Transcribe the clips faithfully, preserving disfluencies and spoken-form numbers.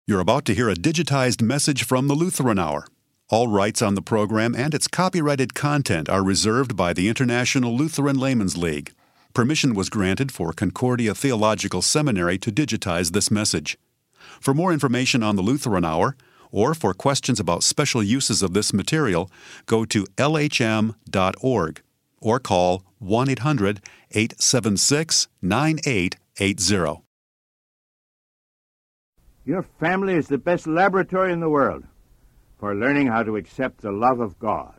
You're about to hear a digitized message from the Lutheran Hour. All rights on the program and its copyrighted content are reserved by the International Lutheran Laymen's League. Permission was granted for Concordia Theological Seminary to digitize this message. For more information on the Lutheran Hour, or for questions about special uses of this material, go to L H M dot org or call one eight hundred, eight seven six, nine eight eight zero. Your family is the best laboratory in the world for learning how to accept the love of God.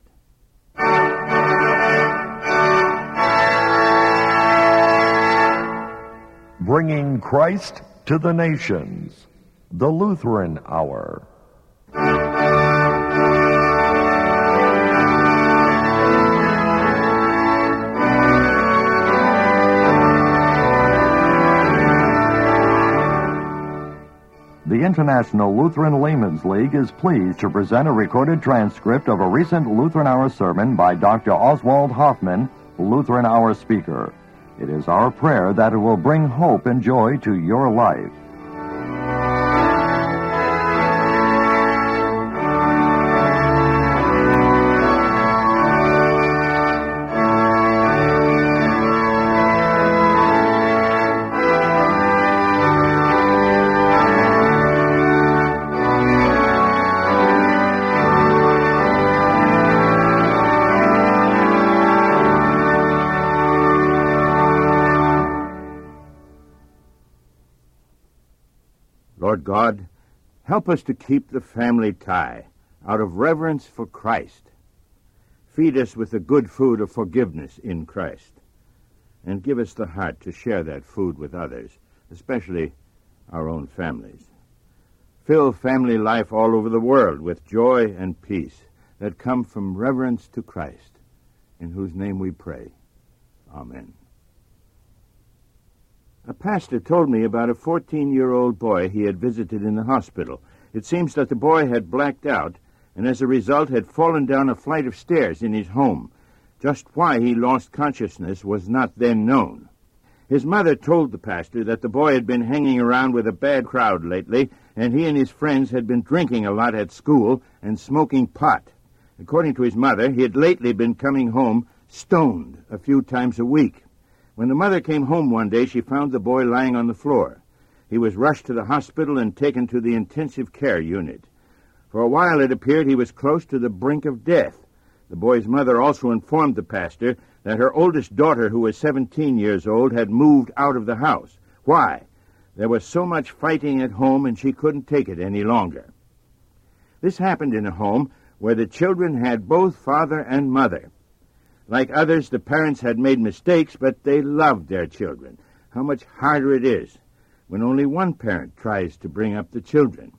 Bringing Christ to the nations. The Lutheran Hour. The International Lutheran Laymen's League is pleased to present a recorded transcript of a recent Lutheran Hour sermon by Doctor Oswald Hoffman, Lutheran Hour speaker. It is our prayer that it will bring hope and joy to your life. Lord God, help us to keep the family tie out of reverence for Christ. Feed us with the good food of forgiveness in Christ, and give us the heart to share that food with others, especially our own families. Fill family life all over the world with joy and peace that come from reverence to Christ, in whose name we pray. Amen. A pastor told me about a fourteen-year-old boy he had visited in the hospital. It seems that the boy had blacked out, and as a result had fallen down a flight of stairs in his home. Just why he lost consciousness was not then known. His mother told the pastor that the boy had been hanging around with a bad crowd lately, and he and his friends had been drinking a lot at school and smoking pot. According to his mother, he had lately been coming home stoned a few times a week. When the mother came home one day, she found the boy lying on the floor. He was rushed to the hospital and taken to the intensive care unit. For a while it appeared he was close to the brink of death. The boy's mother also informed the pastor that her oldest daughter, who was seventeen years old, had moved out of the house. Why? There was so much fighting at home and she couldn't take it any longer. This happened in a home where the children had both father and mother. Like others, the parents had made mistakes, but they loved their children. How much harder it is when only one parent tries to bring up the children.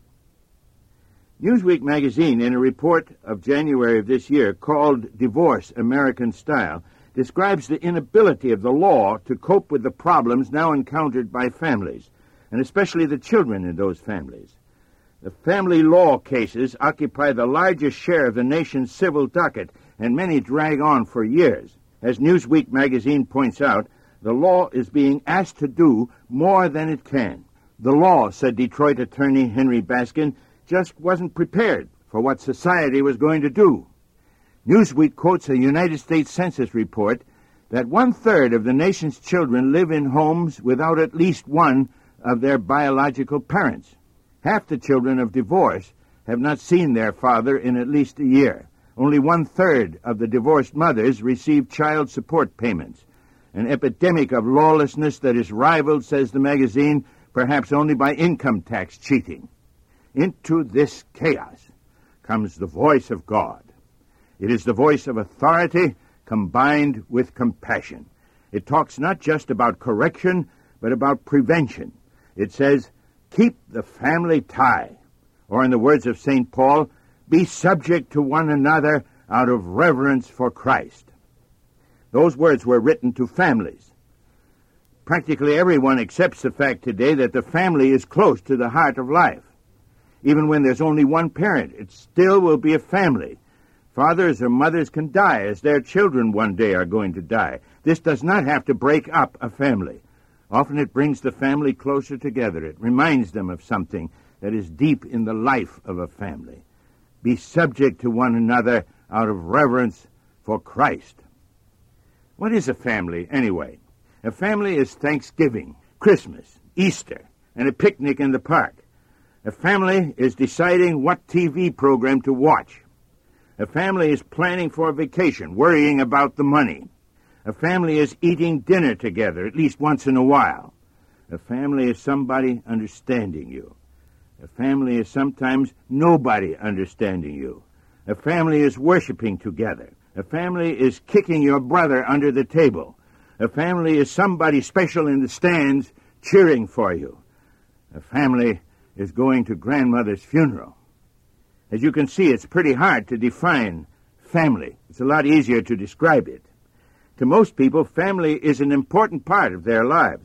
Newsweek magazine, in a report of January of this year called Divorce, American Style, describes the inability of the law to cope with the problems now encountered by families, and especially the children in those families. The family law cases occupy the largest share of the nation's civil docket, and many drag on for years. As Newsweek magazine points out, the law is being asked to do more than it can. The law, said Detroit attorney Henry Baskin, just wasn't prepared for what society was going to do. Newsweek quotes a United States Census report that one-third of the nation's children live in homes without at least one of their biological parents. Half the children of divorce have not seen their father in at least a year. Only one-third of the divorced mothers receive child support payments, an epidemic of lawlessness that is rivaled, says the magazine, perhaps only by income tax cheating. Into this chaos comes the voice of God. It is the voice of authority combined with compassion. It talks not just about correction, but about prevention. It says, keep the family tie, or in the words of Saint Paul, be subject to one another out of reverence for Christ. Those words were written to families. Practically everyone accepts the fact today that the family is close to the heart of life. Even when there's only one parent, it still will be a family. Fathers or mothers can die, as their children one day are going to die. This does not have to break up a family. Often it brings the family closer together. It reminds them of something, that is deep in the life of a family. Be subject to one another out of reverence for Christ. What is a family, anyway? A family is Thanksgiving, Christmas, Easter, and a picnic in the park. A family is deciding what T V program to watch. A family is planning for a vacation, worrying about the money. A family is eating dinner together at least once in a while. A family is somebody understanding you. A family is sometimes nobody understanding you. A family is worshiping together. A family is kicking your brother under the table. A family is somebody special in the stands cheering for you. A family is going to grandmother's funeral. As you can see, it's pretty hard to define family. It's a lot easier to describe it. To most people, family is an important part of their lives.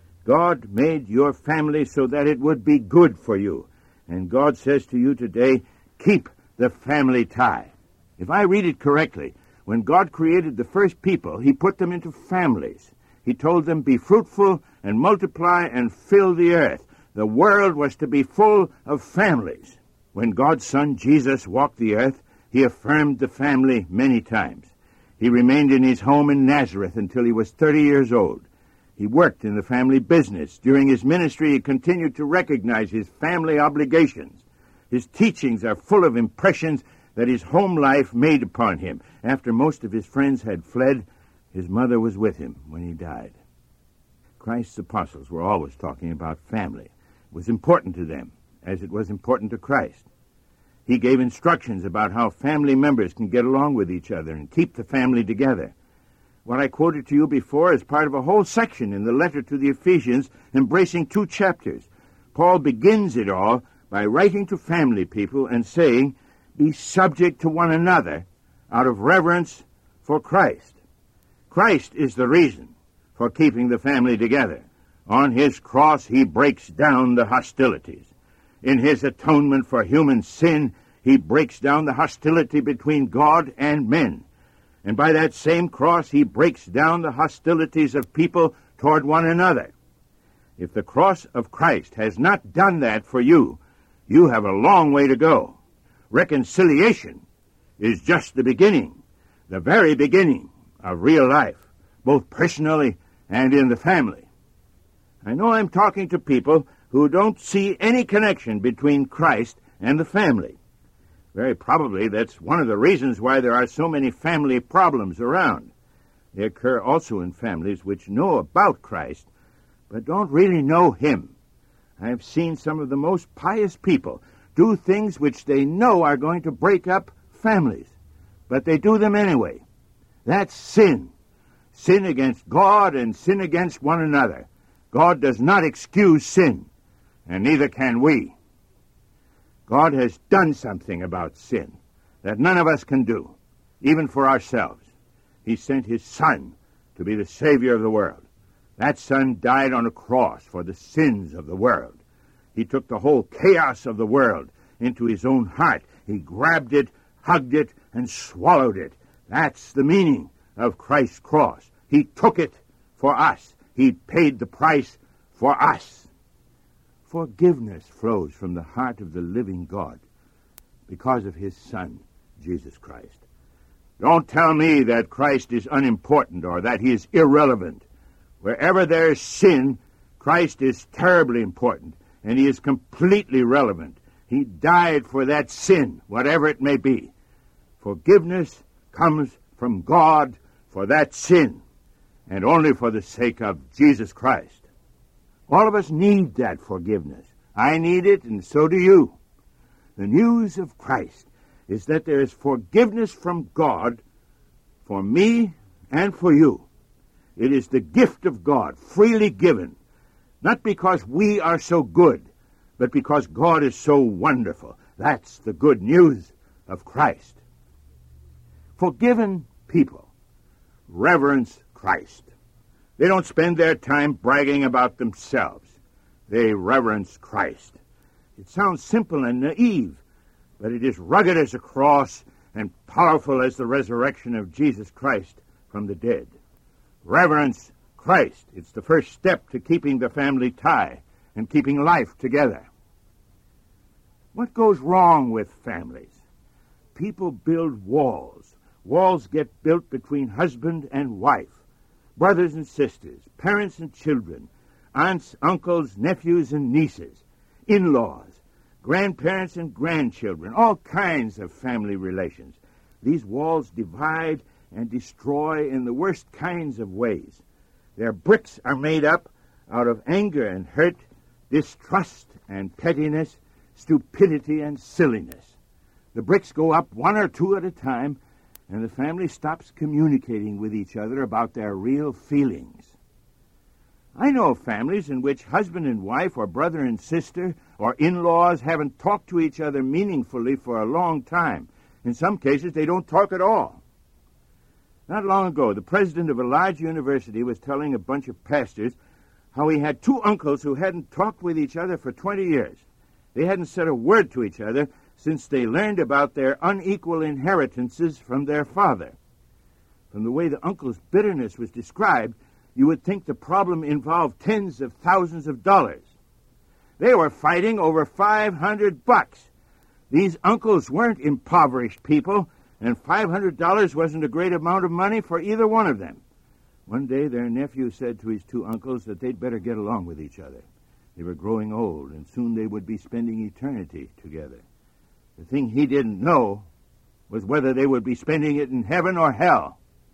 God made your family so that it would be good for you. And God says to you today, keep the family tie. If I read it correctly, when God created the first people, he put them into families. He told them, be fruitful and multiply and fill the earth. The world was to be full of families. When God's Son, Jesus, walked the earth, he affirmed the family many times. He remained in his home in Nazareth until he was thirty years old. He worked in the family business. During his ministry, he continued to recognize his family obligations. His teachings are full of impressions that his home life made upon him. After most of his friends had fled, his mother was with him when he died. Christ's apostles were always talking about family. It was important to them, as it was important to Christ. He gave instructions about how family members can get along with each other and keep the family together. What I quoted to you before is part of a whole section in the letter to the Ephesians, embracing two chapters. Paul begins it all by writing to family people and saying, be subject to one another out of reverence for Christ. Christ is the reason for keeping the family together. On his cross, he breaks down the hostilities. In his atonement for human sin, he breaks down the hostility between God and men. And by that same cross, he breaks down the hostilities of people toward one another. If the cross of Christ has not done that for you, you have a long way to go. Reconciliation is just the beginning, the very beginning of real life, both personally and in the family. I know I'm talking to people who don't see any connection between Christ and the family. Very probably that's one of the reasons why there are so many family problems around. They occur also in families which know about Christ, but don't really know him. I've seen some of the most pious people do things which they know are going to break up families, but they do them anyway. That's sin. Sin against God and sin against one another. God does not excuse sin, and neither can we. God has done something about sin that none of us can do, even for ourselves. He sent his Son to be the Savior of the world. That Son died on a cross for the sins of the world. He took the whole chaos of the world into his own heart. He grabbed it, hugged it, and swallowed it. That's the meaning of Christ's cross. He took it for us. He paid the price for us. Forgiveness flows from the heart of the living God because of his Son, Jesus Christ. Don't tell me that Christ is unimportant or that he is irrelevant. Wherever there is sin, Christ is terribly important, and he is completely relevant. He died for that sin, whatever it may be. Forgiveness comes from God for that sin, and only for the sake of Jesus Christ. All of us need that forgiveness. I need it, and so do you. The news of Christ is that there is forgiveness from God for me and for you. It is the gift of God, freely given, not because we are so good, but because God is so wonderful. That's the good news of Christ. Forgiven people reverence Christ. They don't spend their time bragging about themselves. They reverence Christ. It sounds simple and naive, but it is rugged as a cross and powerful as the resurrection of Jesus Christ from the dead. Reverence Christ. It's the first step to keeping the family tie and keeping life together. What goes wrong with families? People build walls. Walls get built between husband and wife, brothers and sisters, parents and children, aunts, uncles, nephews and nieces, in-laws, grandparents and grandchildren, all kinds of family relations. These walls divide and destroy in the worst kinds of ways. Their bricks are made up out of anger and hurt, distrust and pettiness, stupidity and silliness. The bricks go up one or two at a time, and the family stops communicating with each other about their real feelings. I know of families in which husband and wife or brother and sister or in-laws haven't talked to each other meaningfully for a long time. In some cases, they don't talk at all. Not long ago, the president of a large university was telling a bunch of pastors how he had two uncles who hadn't talked with each other for twenty years. They hadn't said a word to each other since they learned about their unequal inheritances from their father. From the way the uncle's bitterness was described, you would think the problem involved tens of thousands of dollars. They were fighting over five hundred bucks. These uncles weren't impoverished people, and five hundred dollars wasn't a great amount of money for either one of them. One day their nephew said to his two uncles that they'd better get along with each other. They were growing old, and soon they would be spending eternity together. The thing he didn't know was whether they would be spending it in heaven or hell.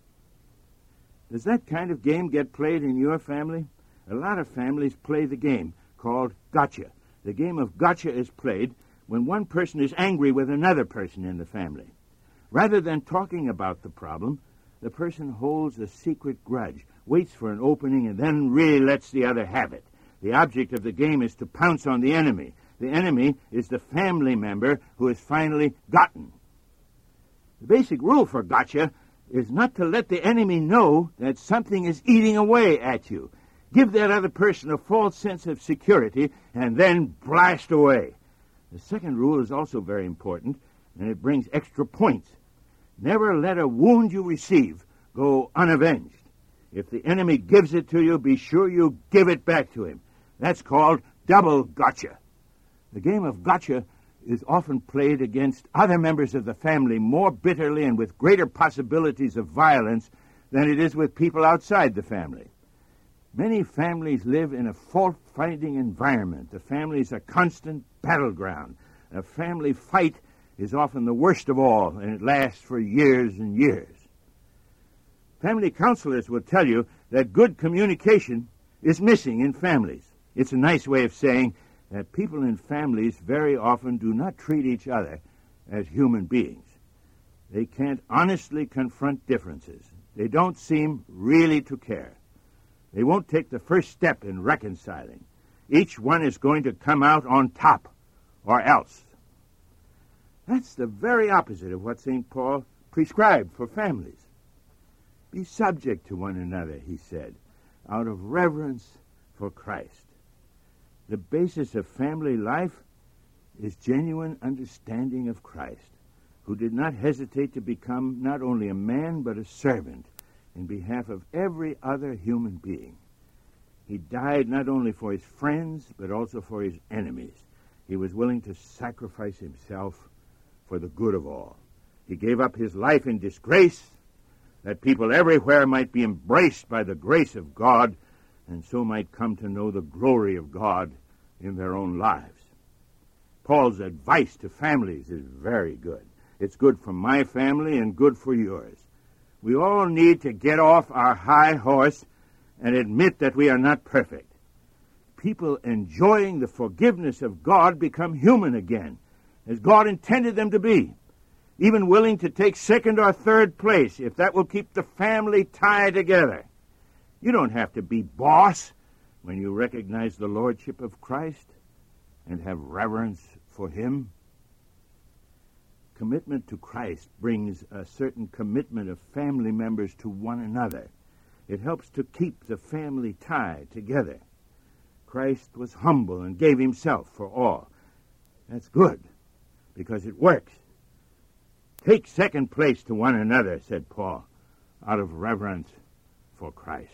Does that kind of game get played in your family? A lot of families play the game called gotcha. The game of gotcha is played when one person is angry with another person in the family. Rather than talking about the problem, the person holds a secret grudge, waits for an opening, and then really lets the other have it. The object of the game is to pounce on the enemy. The enemy is the family member who is finally gotten. The basic rule for gotcha is not to let the enemy know that something is eating away at you. Give that other person a false sense of security and then blast away. The second rule is also very important, and it brings extra points. Never let a wound you receive go unavenged. If the enemy gives it to you, be sure you give it back to him. That's called double gotcha. The game of gotcha is often played against other members of the family more bitterly and with greater possibilities of violence than it is with people outside the family. Many families live in a fault-finding environment. The family is a constant battleground. A family fight is often the worst of all, and it lasts for years and years. Family counselors will tell you that good communication is missing in families. It's a nice way of saying that people in families very often do not treat each other as human beings. They can't honestly confront differences. They don't seem really to care. They won't take the first step in reconciling. Each one is going to come out on top, or else. That's the very opposite of what Saint Paul prescribed for families. Be subject to one another, he said, out of reverence for Christ. The basis of family life is genuine understanding of Christ, who did not hesitate to become not only a man but a servant in behalf of every other human being. He died not only for his friends but also for his enemies. He was willing to sacrifice himself for the good of all. He gave up his life in disgrace that people everywhere might be embraced by the grace of God and so might come to know the glory of God in their own lives. Paul's advice to families is very good. It's good for my family and good for yours. We all need to get off our high horse and admit that we are not perfect. People enjoying the forgiveness of God become human again, as God intended them to be, even willing to take second or third place if that will keep the family tie together. You don't have to be boss when you recognize the lordship of Christ and have reverence for him. Commitment to Christ brings a certain commitment of family members to one another. It helps to keep the family tie together. Christ was humble and gave himself for all. That's good, because it works. Take second place to one another, said Paul, out of reverence for Christ.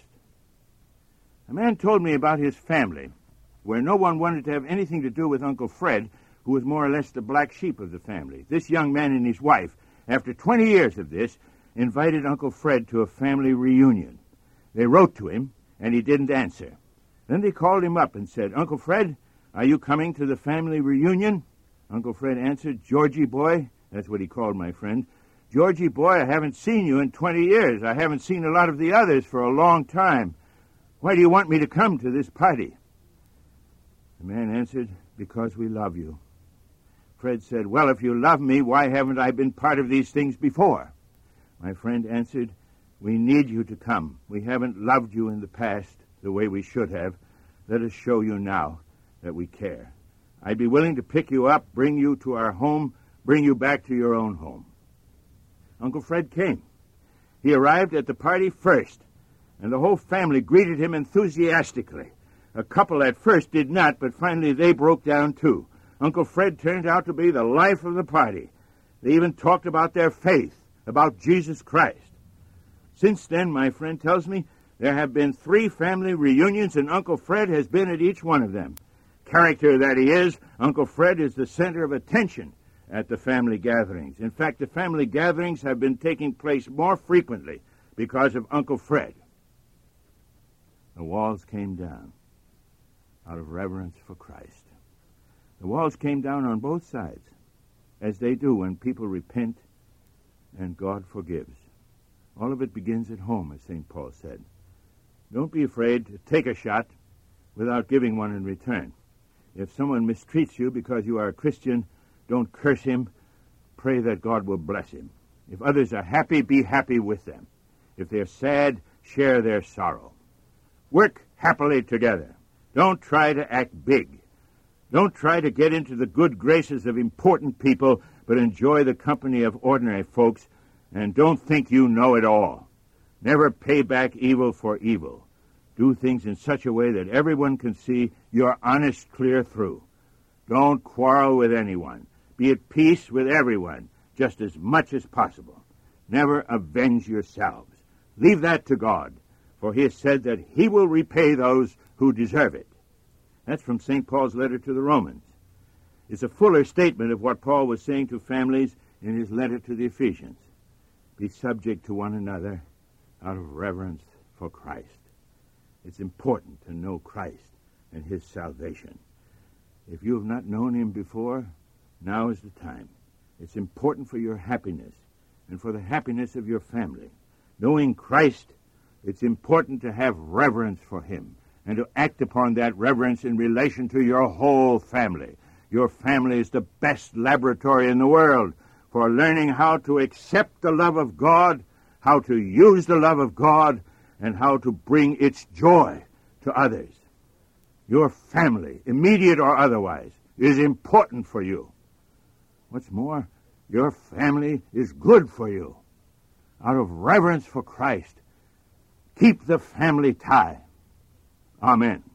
A man told me about his family, where no one wanted to have anything to do with Uncle Fred, who was more or less the black sheep of the family. This young man and his wife, after twenty years of this, invited Uncle Fred to a family reunion. They wrote to him, and he didn't answer. Then they called him up and said, "Uncle Fred, are you coming to the family reunion?" Uncle Fred answered, "Georgie boy," that's what he called my friend, "Georgie boy, I haven't seen you in twenty years. I haven't seen a lot of the others for a long time. Why do you want me to come to this party?" The man answered, "Because we love you." Fred said, "Well, if you love me, why haven't I been part of these things before?" My friend answered, "We need you to come. We haven't loved you in the past the way we should have. Let us show you now that we care. I'd be willing to pick you up, bring you to our home, bring you back to your own home." Uncle Fred came. He arrived at the party first, and the whole family greeted him enthusiastically. A couple at first did not, but finally they broke down too. Uncle Fred turned out to be the life of the party. They even talked about their faith, about Jesus Christ. Since then, my friend tells me, there have been three family reunions, and Uncle Fred has been at each one of them. Character that he is, Uncle Fred is the center of attention at the family gatherings. In fact, the family gatherings have been taking place more frequently because of Uncle Fred. The walls came down out of reverence for Christ. The walls came down on both sides, as they do when people repent and God forgives. All of it begins at home, as Saint Paul said. Don't be afraid to take a shot without giving one in return. If someone mistreats you because you are a Christian, don't curse him. Pray that God will bless him. If others are happy, be happy with them. If they're sad, share their sorrow. Work happily together. Don't try to act big. Don't try to get into the good graces of important people, but enjoy the company of ordinary folks, and don't think you know it all. Never pay back evil for evil. Do things in such a way that everyone can see you're honest clear through. Don't quarrel with anyone. Be at peace with everyone, just as much as possible. Never avenge yourselves. Leave that to God, for he has said that he will repay those who deserve it. That's from Saint Paul's letter to the Romans. It's a fuller statement of what Paul was saying to families in his letter to the Ephesians. Be subject to one another out of reverence for Christ. It's important to know Christ and his salvation. If you have not known him before, now is the time. It's important for your happiness and for the happiness of your family. Knowing Christ, it's important to have reverence for him and to act upon that reverence in relation to your whole family. Your family is the best laboratory in the world for learning how to accept the love of God, how to use the love of God, and how to bring its joy to others. Your family, immediate or otherwise, is important for you. What's more, your family is good for you. Out of reverence for Christ, keep the family tie. Amen.